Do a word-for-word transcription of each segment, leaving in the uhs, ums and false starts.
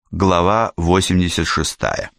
Глава восемьдесят шестая.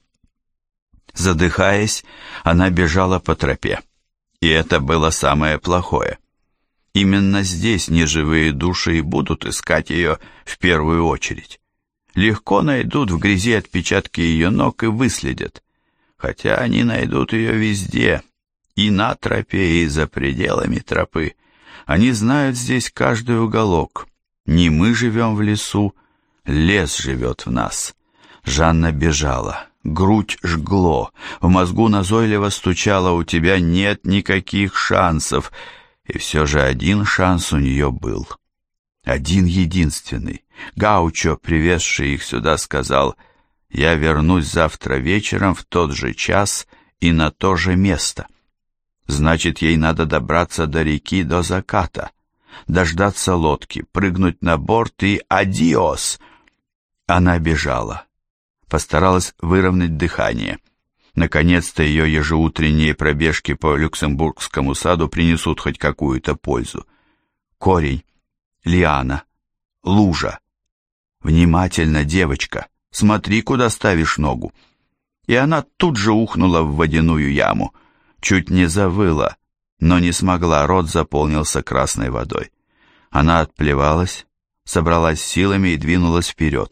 Задыхаясь, она бежала по тропе. И это было самое плохое. Именно здесь неживые души и будут искать ее в первую очередь. Легко найдут в грязи отпечатки ее ног и выследят. Хотя они найдут ее везде, и на тропе, и за пределами тропы. Они знают здесь каждый уголок. Не мы живем в лесу, лес живет в нас. Жанна бежала. Грудь жгло. В мозгу назойливо стучало: у тебя нет никаких шансов. И все же один шанс у нее был. Один единственный. Гаучо, привезший их сюда, сказал: «Я вернусь завтра вечером в тот же час и на то же место». Значит, ей надо добраться до реки до заката, дождаться лодки, прыгнуть на борт и адиос. Она бежала. Постаралась выровнять дыхание. Наконец-то ее ежеутренние пробежки по Люксембургскому саду принесут хоть какую-то пользу. Корень, лиана, лужа. Внимательно, девочка, смотри, куда ставишь ногу. И она тут же ухнула в водяную яму. Чуть не завыла, но не смогла, рот заполнился красной водой. Она отплевалась, собралась силами и двинулась вперед.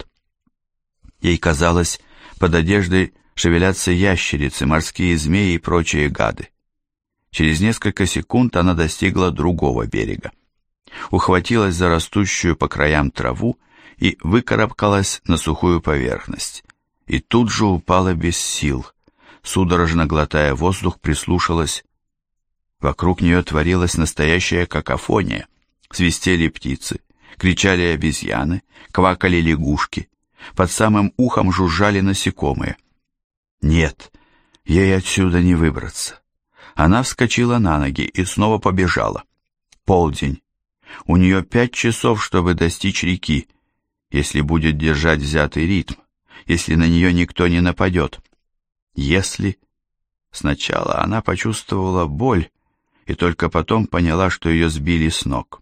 Ей казалось, под одеждой шевелятся ящерицы, морские змеи и прочие гады. Через несколько секунд она достигла другого берега. Ухватилась за растущую по краям траву и выкарабкалась на сухую поверхность. И тут же упала без сил. Судорожно глотая воздух, прислушалась. Вокруг нее творилась настоящая какофония. Свистели птицы, кричали обезьяны, квакали лягушки. Под самым ухом жужжали насекомые. Нет, ей отсюда не выбраться. Она вскочила на ноги и снова побежала. Полдень. У нее пять часов, чтобы достичь реки, если будет держать взятый ритм, если на нее никто не нападет. Если... Сначала она почувствовала боль и только потом поняла, что ее сбили с ног.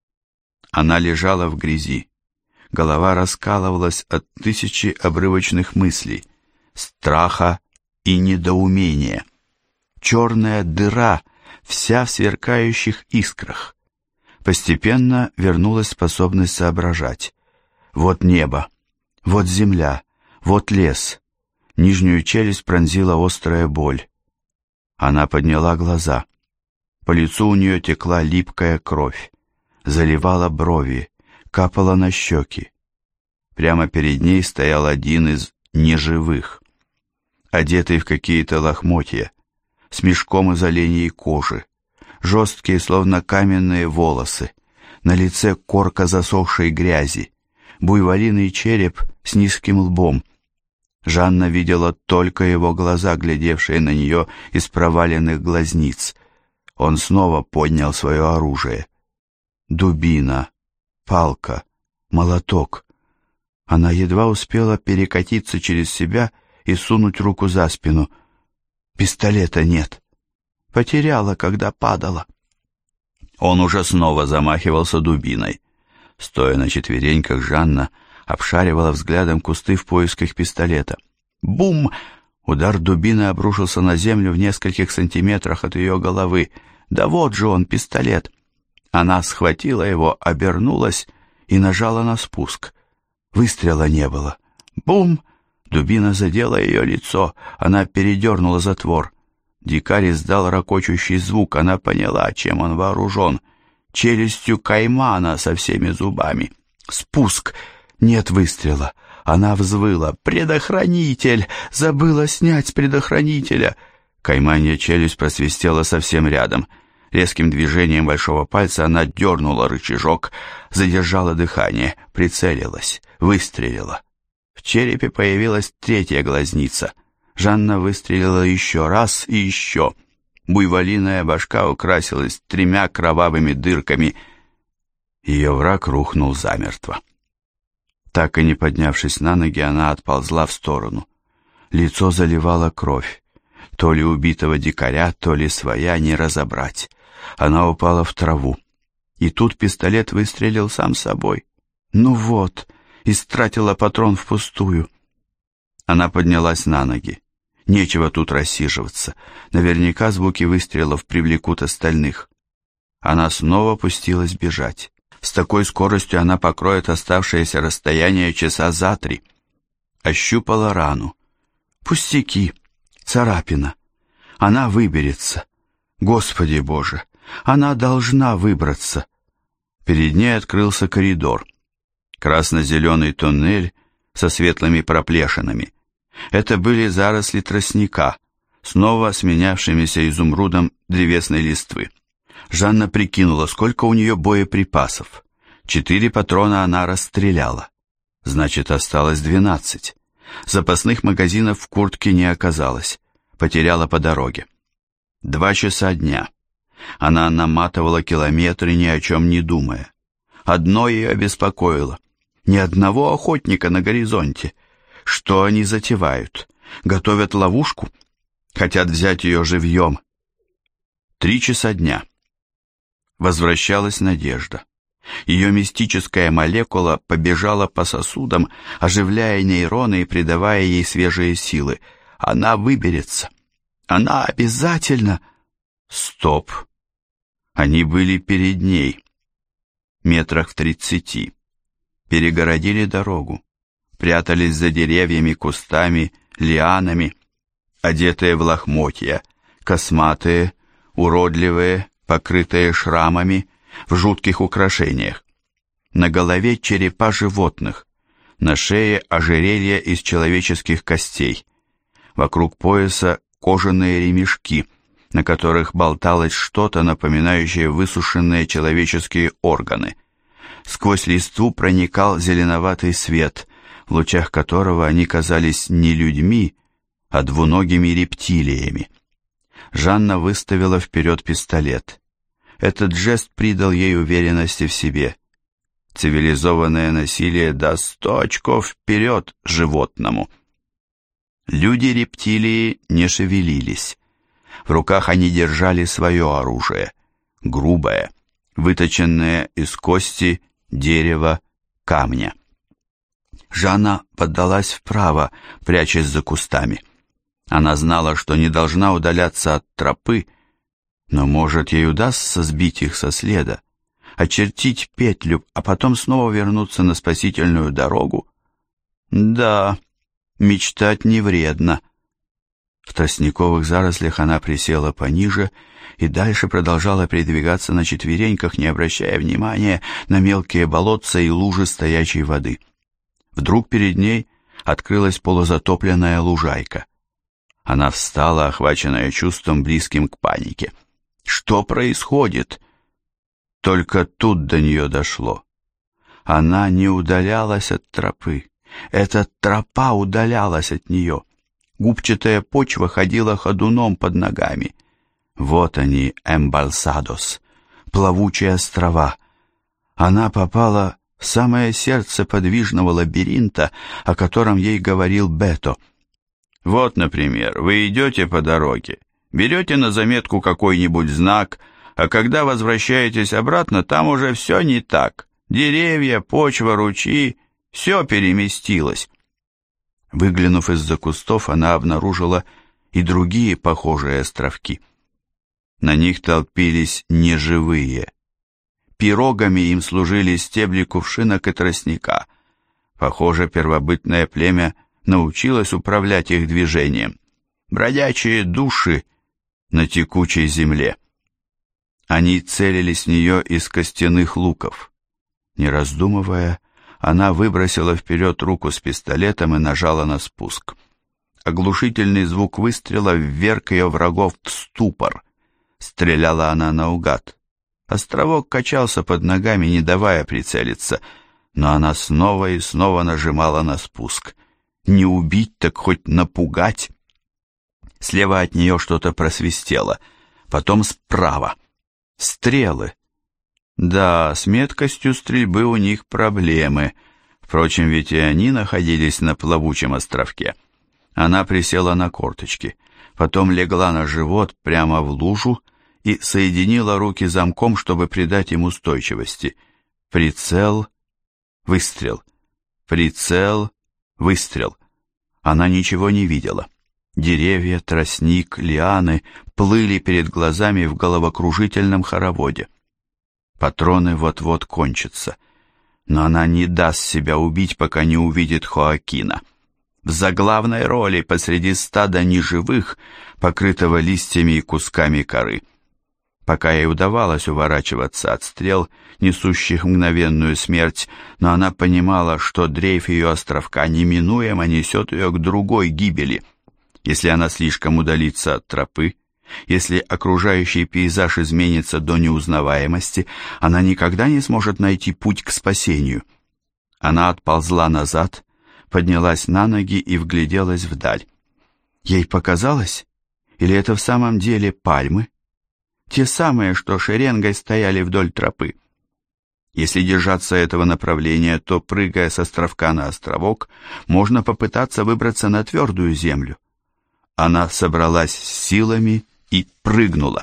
Она лежала в грязи. Голова раскалывалась от тысячи обрывочных мыслей, страха и недоумения. Черная дыра, вся в сверкающих искрах. Постепенно вернулась способность соображать. Вот небо, вот земля, вот лес. Нижнюю челюсть пронзила острая боль. Она подняла глаза. По лицу у нее текла липкая кровь, заливала брови, капала на щеки. Прямо перед ней стоял один из неживых, одетый в какие-то лохмотья, с мешком из оленьей кожи, жесткие, словно каменные волосы, на лице корка засохшей грязи, буйволиный череп с низким лбом. Жанна видела только его глаза, глядевшие на нее из проваленных глазниц. Он снова поднял свое оружие. Дубина, палка, молоток. Она едва успела перекатиться через себя и сунуть руку за спину. Пистолета нет. Потеряла, когда падала. Он уже снова замахивался дубиной. Стоя на четвереньках, Жанна обшаривала взглядом кусты в поисках пистолета. Бум! Удар дубины обрушился на землю в нескольких сантиметрах от ее головы. Да вот же он, пистолет! Она схватила его, обернулась и нажала на спуск. Выстрела не было. Бум! Дубина задела ее лицо. Она передернула затвор. Дикарь издал ракочущий звук. Она поняла, чем он вооружен. Челюстью каймана со всеми зубами. Спуск! Нет выстрела. Она взвыла. «Предохранитель! Забыла снять с предохранителя!» Кайманья челюсть просвистела совсем рядом. Резким движением большого пальца она дернула рычажок, задержала дыхание, прицелилась, выстрелила. В черепе появилась третья глазница. Жанна выстрелила еще раз и еще. Буйволиная башка украсилась тремя кровавыми дырками. Ее враг рухнул замертво. Так и не поднявшись на ноги, она отползла в сторону. Лицо заливало кровь. То ли убитого дикаря, то ли своя, не разобрать. Она упала в траву. И тут пистолет выстрелил сам собой. Ну вот, истратила патрон впустую. Она поднялась на ноги. Нечего тут рассиживаться. Наверняка звуки выстрелов привлекут остальных. Она снова пустилась бежать. С такой скоростью она покроет оставшееся расстояние часа за три. Ощупала рану. Пустяки, царапина. Она выберется. Господи Боже, она должна выбраться. Перед ней открылся коридор. Красно-зеленый туннель со светлыми проплешинами. Это были заросли тростника, снова сменявшимися изумрудом древесной листвы. Жанна прикинула, сколько у нее боеприпасов. Четыре патрона она расстреляла. Значит, осталось двенадцать. Запасных магазинов в куртке не оказалось. Потеряла по дороге. Два часа дня. Она наматывала километры, ни о чем не думая. Одно ее беспокоило. Ни одного охотника на горизонте. Что они затевают? Готовят ловушку? Хотят взять ее живьем? Три часа дня. Возвращалась надежда. Ее мистическая молекула побежала по сосудам, оживляя нейроны и придавая ей свежие силы. Она выберется. Она обязательно... Стоп. Они были перед ней. Метрах в тридцати. Перегородили дорогу. Прятались за деревьями, кустами, лианами, одетые в лохмотья, косматые, уродливые, покрытые шрамами, в жутких украшениях. На голове черепа животных, на шее ожерелья из человеческих костей. Вокруг пояса кожаные ремешки, на которых болталось что-то, напоминающее высушенные человеческие органы. Сквозь листву проникал зеленоватый свет, в лучах которого они казались не людьми, а двуногими рептилиями. Жанна выставила вперед пистолет. Этот жест придал ей уверенности в себе. Цивилизованное насилие даст сто очков вперед животному. Люди-рептилии не шевелились. В руках они держали свое оружие, грубое, выточенное из кости, дерева, камня. Жанна поддалась вправо, прячась за кустами. Она знала, что не должна удаляться от тропы, но, может, ей удастся сбить их со следа, очертить петлю, а потом снова вернуться на спасительную дорогу? Да, мечтать не вредно. В тростниковых зарослях она присела пониже и дальше продолжала передвигаться на четвереньках, не обращая внимания на мелкие болотца и лужи стоячей воды. Вдруг перед ней открылась полузатопленная лужайка. Она встала, охваченная чувством, близким к панике. Что происходит? Только тут до нее дошло. Она не удалялась от тропы. Эта тропа удалялась от нее. Губчатая почва ходила ходуном под ногами. Вот они, Эмбальсадос, плавучие острова. Она попала в самое сердце подвижного лабиринта, о котором ей говорил Бето. Вот, например, вы идете по дороге, берете на заметку какой-нибудь знак, а когда возвращаетесь обратно, там уже все не так. Деревья, почва, ручьи, все переместилось. Выглянув из-за кустов, она обнаружила и другие похожие островки. На них толпились неживые. Пирогами им служили стебли кувшинок и тростника. Похоже, первобытное племя научилось управлять их движением. Бродячие души на текучей земле. Они целились в нее из костяных луков. Не раздумывая, она выбросила вперед руку с пистолетом и нажала на спуск. Оглушительный звук выстрела вверг ее врагов в ступор. Стреляла она наугад. Островок качался под ногами, не давая прицелиться, но она снова и снова нажимала на спуск. Не убить, так хоть напугать. Слева от нее что-то просвистело, потом справа. Стрелы. Да, с меткостью стрельбы у них проблемы. Впрочем, ведь и они находились на плавучем островке. Она присела на корточки, потом легла на живот прямо в лужу и соединила руки замком, чтобы придать им устойчивости. Прицел, выстрел. Прицел, выстрел. Она ничего не видела. Деревья, тростник, лианы плыли перед глазами в головокружительном хороводе. Патроны вот-вот кончатся. Но она не даст себя убить, пока не увидит Хоакина. В заглавной роли посреди стада неживых, покрытого листьями и кусками коры. Пока ей удавалось уворачиваться от стрел, несущих мгновенную смерть, но она понимала, что дрейф ее островка неминуемо несет ее к другой гибели. Если она слишком удалится от тропы, если окружающий пейзаж изменится до неузнаваемости, она никогда не сможет найти путь к спасению. Она отползла назад, поднялась на ноги и вгляделась вдаль. Ей показалось, или это в самом деле пальмы? Те самые, что шеренгой стояли вдоль тропы. Если держаться этого направления, то, прыгая с островка на островок, можно попытаться выбраться на твердую землю. Она собралась с силами и прыгнула.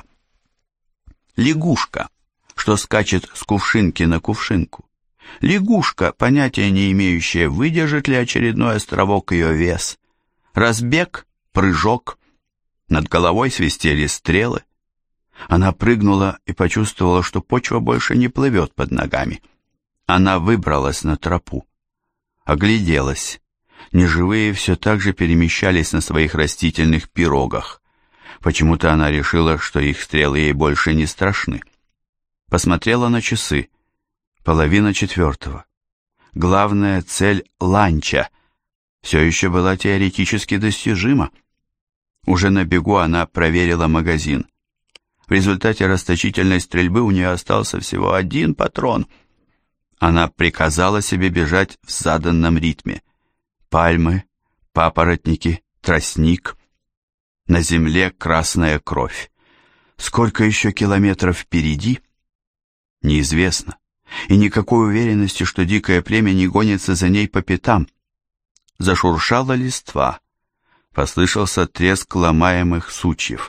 Лягушка, что скачет с кувшинки на кувшинку. Лягушка, понятия не имеющая, выдержит ли очередной островок ее вес. Разбег, прыжок. Над головой свистели стрелы. Она прыгнула и почувствовала, что почва больше не плывет под ногами. Она выбралась на тропу. Огляделась. Неживые все так же перемещались на своих растительных пирогах. Почему-то она решила, что их стрелы ей больше не страшны. Посмотрела на часы. Половина четвертого. Главная цель ланча все еще была теоретически достижима. Уже на бегу она проверила магазин. В результате расточительной стрельбы у нее остался всего один патрон. Она приказала себе бежать в заданном ритме. Пальмы, папоротники, тростник. На земле красная кровь. Сколько еще километров впереди? Неизвестно. И никакой уверенности, что дикое племя не гонится за ней по пятам. Зашуршала листва. Послышался треск ломаемых сучьев.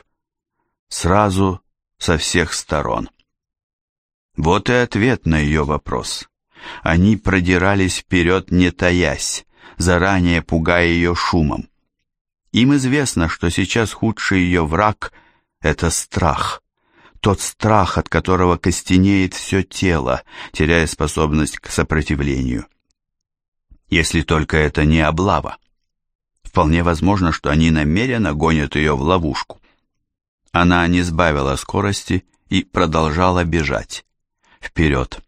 Сразу со всех сторон. Вот и ответ на ее вопрос. Они продирались вперед, не таясь, заранее пугая ее шумом. Им известно, что сейчас худший ее враг — это страх. Тот страх, от которого костенеет все тело, теряя способность к сопротивлению. Если только это не облава. Вполне возможно, что они намеренно гонят ее в ловушку. Она не сбавила скорости и продолжала бежать. Вперед.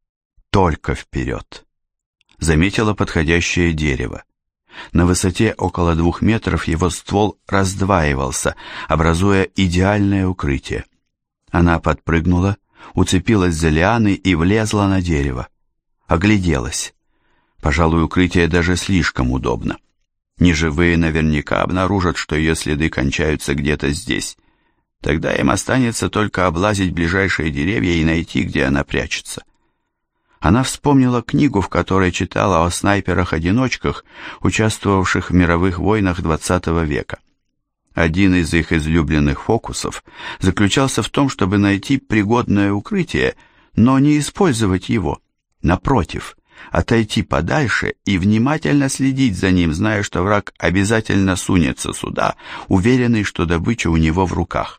Только вперед. Заметила подходящее дерево. На высоте около двух метров его ствол раздваивался, образуя идеальное укрытие. Она подпрыгнула, уцепилась за лианы и влезла на дерево. Огляделась. Пожалуй, укрытие даже слишком удобно. Неживые наверняка обнаружат, что ее следы кончаются где-то здесь. Тогда им останется только облазить ближайшие деревья и найти, где она прячется. Она вспомнила книгу, в которой читала о снайперах-одиночках, участвовавших в мировых войнах двадцатого века. Один из их излюбленных фокусов заключался в том, чтобы найти пригодное укрытие, но не использовать его. Напротив, отойти подальше и внимательно следить за ним, зная, что враг обязательно сунется сюда, уверенный, что добыча у него в руках.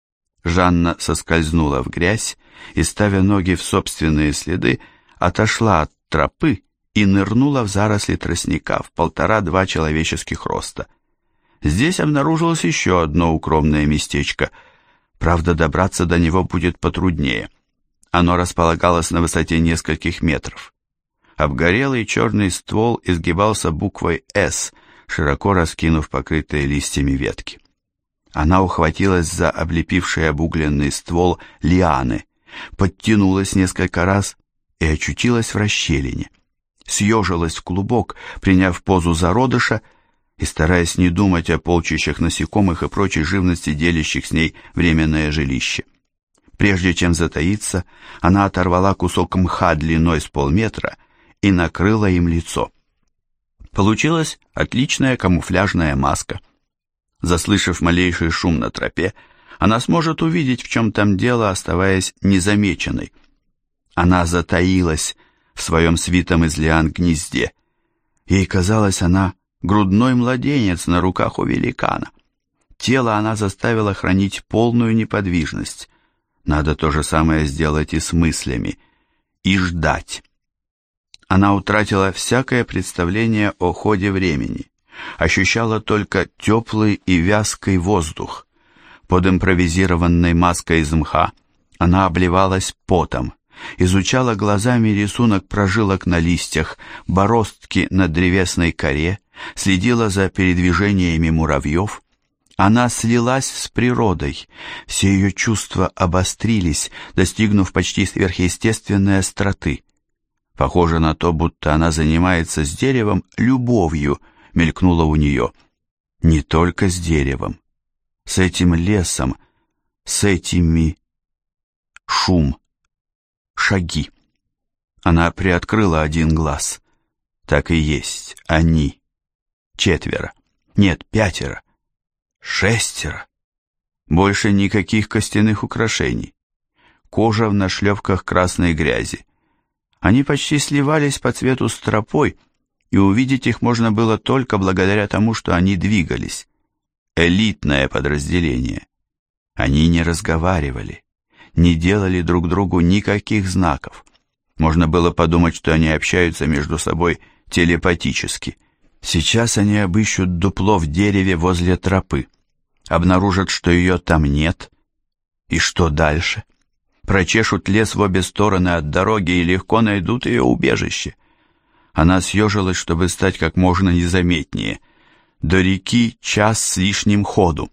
Жанна соскользнула в грязь и, ставя ноги в собственные следы, отошла от тропы и нырнула в заросли тростника в полтора-два человеческих роста. Здесь обнаружилось еще одно укромное местечко. Правда, добраться до него будет потруднее. Оно располагалось на высоте нескольких метров. Обгорелый черный ствол изгибался буквой «С», широко раскинув покрытые листьями ветки. Она ухватилась за облепивший обугленный ствол лианы, подтянулась несколько раз и очутилась в расщелине. Съежилась в клубок, приняв позу зародыша, и, стараясь не думать о полчищах насекомых и прочей живности, делящих с ней временное жилище. Прежде чем затаиться, она оторвала кусок мха длиной с полметра и накрыла им лицо. Получилась отличная камуфляжная маска. Заслышав малейший шум на тропе, она сможет увидеть, в чем там дело, оставаясь незамеченной. Она затаилась в своем свитом из лиан гнезде. Ей казалось, она грудной младенец на руках у великана. Тело она заставила хранить полную неподвижность. Надо то же самое сделать и с мыслями. И ждать. Она утратила всякое представление о ходе времени. Ощущала только теплый и вязкий воздух. Под импровизированной маской из мха она обливалась потом, изучала глазами рисунок прожилок на листьях, бороздки на древесной коре, следила за передвижениями муравьев. Она слилась с природой, все ее чувства обострились, достигнув почти сверхъестественной остроты. Похоже на то, будто она занимается с деревом любовью, мелькнуло у нее. Не только с деревом, с этим лесом, с этими... Шум, шаги. Она приоткрыла один глаз. Так и есть, они. Четверо. Нет, пятеро. Шестеро. Больше никаких костяных украшений. Кожа в нашлепках красной грязи. Они почти сливались по цвету с тропой, и увидеть их можно было только благодаря тому, что они двигались. Элитное подразделение. Они не разговаривали, не делали друг другу никаких знаков. Можно было подумать, что они общаются между собой телепатически. Сейчас они обыщут дупло в дереве возле тропы, обнаружат, что ее там нет. И что дальше? Прочешут лес в обе стороны от дороги и легко найдут ее убежище. Она съежилась, чтобы стать как можно незаметнее. До реки час с лишним ходу.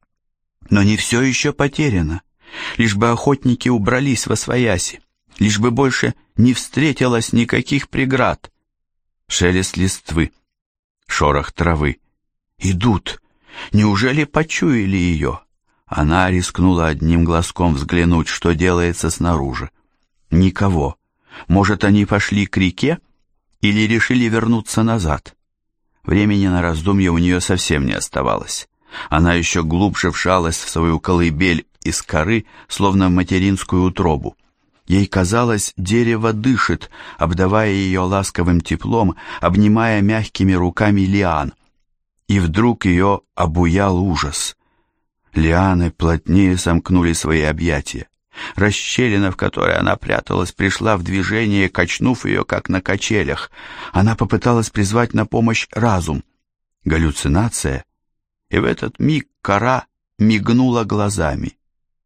Но не все еще потеряно. Лишь бы охотники убрались восвояси, лишь бы больше не встретилось никаких преград. Шелест листвы, шорох травы. Идут. Неужели почуяли ее? Она рискнула одним глазком взглянуть, что делается снаружи. Никого. Может, они пошли к реке или решили вернуться назад? Времени на раздумье у нее совсем не оставалось. Она еще глубже вжалась в свою колыбель из коры, словно в материнскую утробу. Ей казалось, дерево дышит, обдавая ее ласковым теплом, обнимая мягкими руками лиан. И вдруг ее обуял ужас. Лианы плотнее сомкнули свои объятия. Расщелина, в которой она пряталась, пришла в движение, качнув ее, как на качелях. Она попыталась призвать на помощь разум. Галлюцинация. И в этот миг кора мигнула глазами.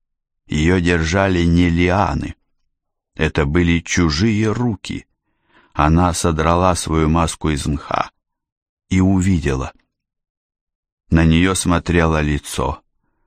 Ее держали не лианы. Это были чужие руки. Она содрала свою маску из мха и увидела. На нее смотрело лицо.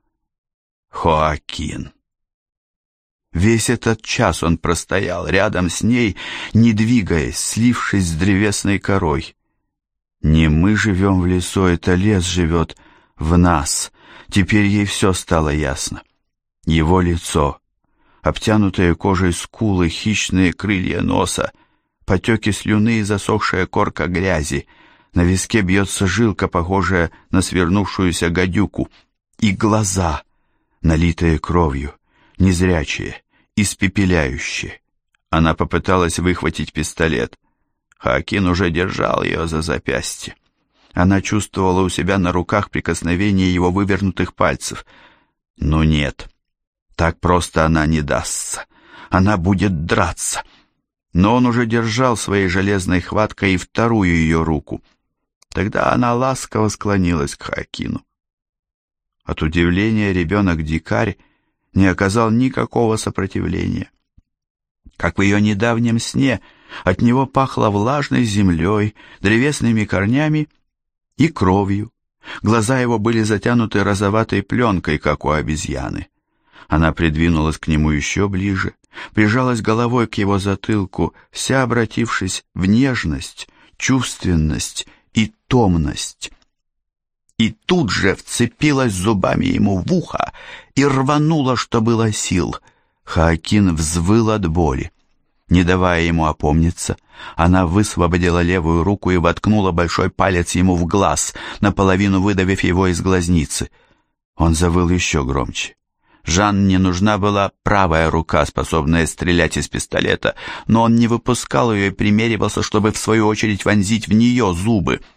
Хоакин. Весь этот час он простоял рядом с ней, не двигаясь, слившись с древесной корой. Не мы живем в лесу, это лес живет в нас. Теперь ей все стало ясно. Его лицо, обтянутые кожей скулы, хищные крылья носа, потеки слюны и засохшая корка грязи. На виске бьется жилка, похожая на свернувшуюся гадюку. И глаза, налитые кровью, незрячие, испепеляющие. Она попыталась выхватить пистолет. Хоакин уже держал ее за запястье. Она чувствовала у себя на руках прикосновение его вывернутых пальцев. Но нет, так просто она не дастся. Она будет драться. Но он уже держал своей железной хваткой и вторую ее руку. Тогда она ласково склонилась к Хоакину. От удивления ребенок-дикарь не оказал никакого сопротивления. Как в ее недавнем сне, от него пахло влажной землей, древесными корнями и кровью. Глаза его были затянуты розоватой пленкой, как у обезьяны. Она придвинулась к нему еще ближе, прижалась головой к его затылку, вся обратившись в нежность, чувственность и томность. И тут же вцепилась зубами ему в ухо и рванула, что было сил. Хоакин взвыл от боли. Не давая ему опомниться, она высвободила левую руку и воткнула большой палец ему в глаз, наполовину выдавив его из глазницы. Он завыл еще громче. Жанне нужна была правая рука, способная стрелять из пистолета, но он не выпускал ее и примеривался, чтобы в свою очередь вонзить в нее зубы.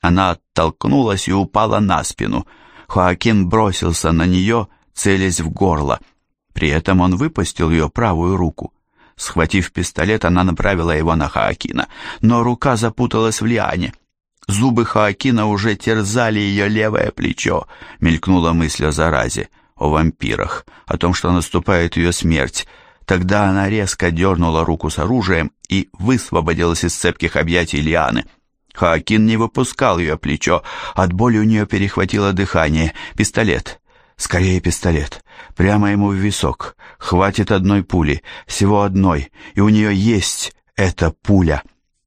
Она оттолкнулась и упала на спину. Хоакин бросился на нее, целясь в горло. При этом он выпустил ее правую руку. Схватив пистолет, она направила его на Хоакина, но рука запуталась в лиане. Зубы Хоакина уже терзали ее левое плечо. Мелькнула мысль о заразе, о вампирах, о том, что наступает ее смерть. Тогда она резко дернула руку с оружием и высвободилась из цепких объятий лианы. Хоакин не выпускал ее плечо, от боли у нее перехватило дыхание. Пистолет. Скорее пистолет. Прямо ему в висок. Хватит одной пули, всего одной, и у нее есть эта пуля.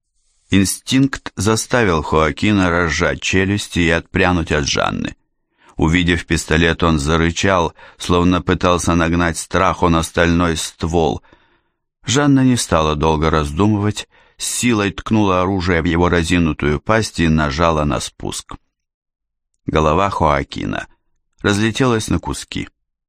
Инстинкт заставил Хоакина разжать челюсти и отпрянуть от Жанны. Увидев пистолет, он зарычал, словно пытался нагнать страху на стальной ствол. Жанна не стала долго раздумывать, с силой ткнула оружие в его разинутую пасть и нажала на спуск. Голова Хоакина разлетелась на куски.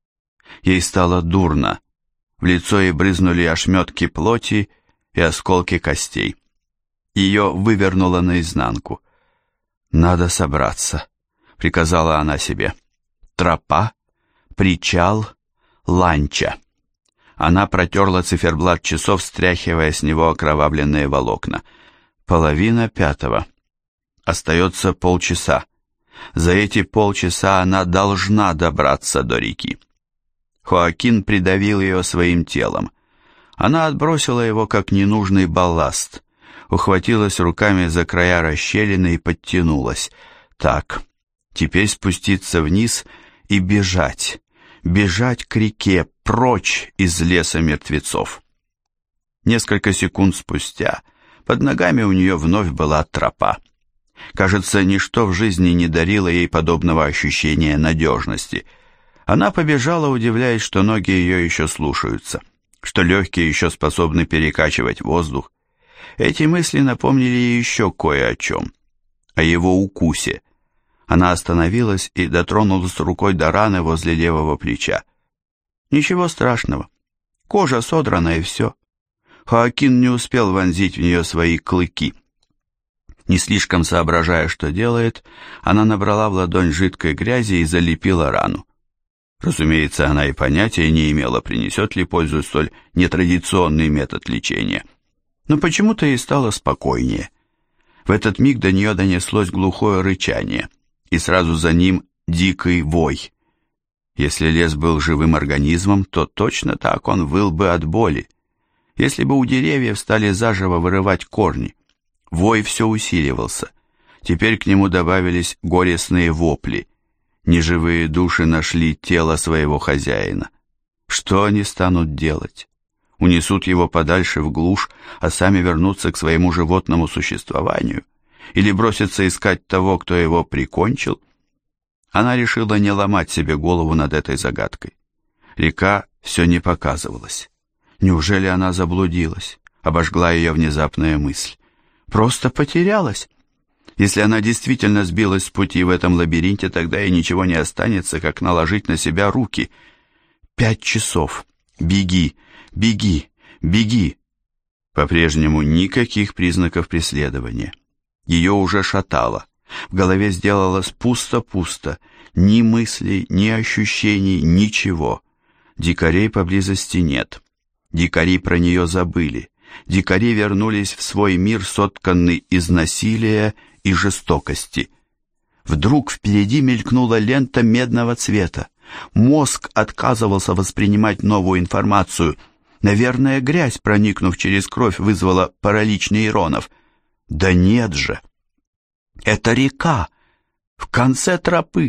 Ей стало дурно, в лицо ей брызнули ошметки плоти и осколки костей. Ее вывернуло наизнанку. «Надо собраться», — приказала она себе. «Тропа, причал, ланча». Она протерла циферблат часов, стряхивая с него окровавленные волокна. Половина пятого. Остается полчаса. За эти полчаса она должна добраться до реки. Хоакин придавил ее своим телом. Она отбросила его, как ненужный балласт. Ухватилась руками за края расщелины и подтянулась. Так, теперь спуститься вниз и бежать. Бежать к реке, прочь из леса мертвецов. Несколько секунд спустя под ногами у нее вновь была тропа. Кажется, ничто в жизни не дарило ей подобного ощущения надежности. Она побежала, удивляясь, что ноги ее еще слушаются, что легкие еще способны перекачивать воздух. Эти мысли напомнили ей еще кое о чем. О его укусе. Она остановилась и дотронулась рукой до раны возле левого плеча. Ничего страшного. Кожа содрана и все. Хоакин не успел вонзить в нее свои клыки. Не слишком соображая, что делает, она набрала в ладонь жидкой грязи и залепила рану. Разумеется, она и понятия не имела, принесет ли пользу столь нетрадиционный метод лечения. Но почему-то ей стало спокойнее. В этот миг до нее донеслось глухое рычание, и сразу за ним дикий вой. Если лес был живым организмом, то точно так он выл бы от боли. Если бы у деревьев стали заживо вырывать корни. Вой все усиливался. Теперь к нему добавились горестные вопли. Неживые души нашли тело своего хозяина. Что они станут делать? Унесут его подальше в глушь, а сами вернутся к своему животному существованию? Или бросятся искать того, кто его прикончил? Она решила не ломать себе голову над этой загадкой. Река все не показывалась. Неужели она заблудилась? Обожгла ее внезапная мысль. Просто потерялась. Если она действительно сбилась с пути в этом лабиринте, тогда ей ничего не останется, как наложить на себя руки. Пять часов. Беги, беги, беги. По-прежнему никаких признаков преследования. Ее уже шатало. В голове сделалось пусто-пусто. Ни мыслей, ни ощущений, ничего. Дикарей поблизости нет. Дикари про нее забыли. Дикари вернулись в свой мир, сотканный из насилия и жестокости. Вдруг впереди мелькнула лента медного цвета. Мозг отказывался воспринимать новую информацию. Наверное, грязь, проникнув через кровь, вызвала паралич нейронов. Да нет же! Это река! В конце тропы!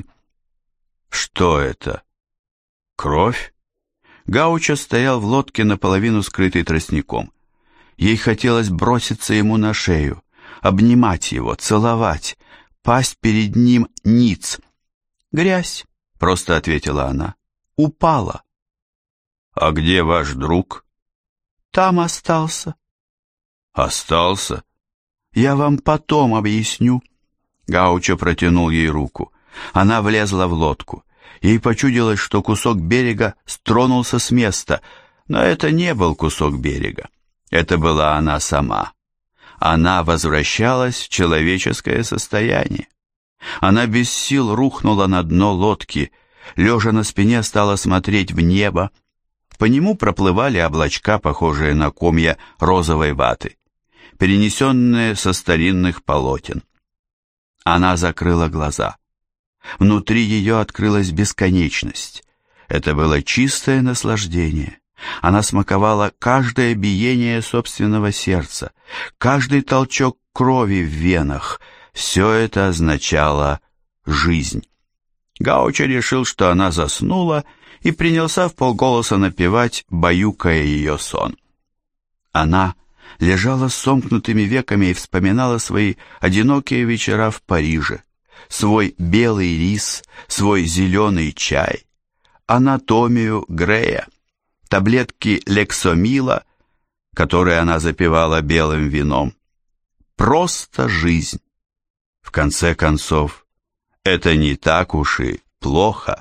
Что это? Кровь? Гаучо стоял в лодке, наполовину скрытой тростником. Ей хотелось броситься ему на шею, обнимать его, целовать, пасть перед ним ниц. «Грязь», — просто ответила она, — «упала». «А где ваш друг?» «Там остался». «Остался?» «Я вам потом объясню». Гаучо протянул ей руку. Она влезла в лодку. Ей почудилось, что кусок берега стронулся с места, но это не был кусок берега. Это была она сама. Она возвращалась в человеческое состояние. Она без сил рухнула на дно лодки, лежа на спине стала смотреть в небо. По нему проплывали облачка, похожие на комья розовой ваты, перенесенные со старинных полотен. Она закрыла глаза. Внутри ее открылась бесконечность. Это было чистое наслаждение. Она смаковала каждое биение собственного сердца, каждый толчок крови в венах. Все это означало жизнь. Гаучо решил, что она заснула, и принялся вполголоса напевать, баюкая ее сон. Она лежала с сомкнутыми веками и вспоминала свои одинокие вечера в Париже, свой белый рис, свой зеленый чай, анатомию Грея, таблетки лексомила, которые она запивала белым вином. Просто жизнь. В конце концов, это не так уж и плохо.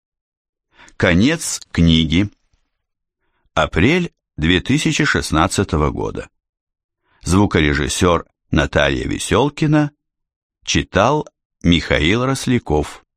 Конец книги. Апрель две тысячи шестнадцатого года. Звукорежиссер Наталья Веселкина читал Михаил Росляков.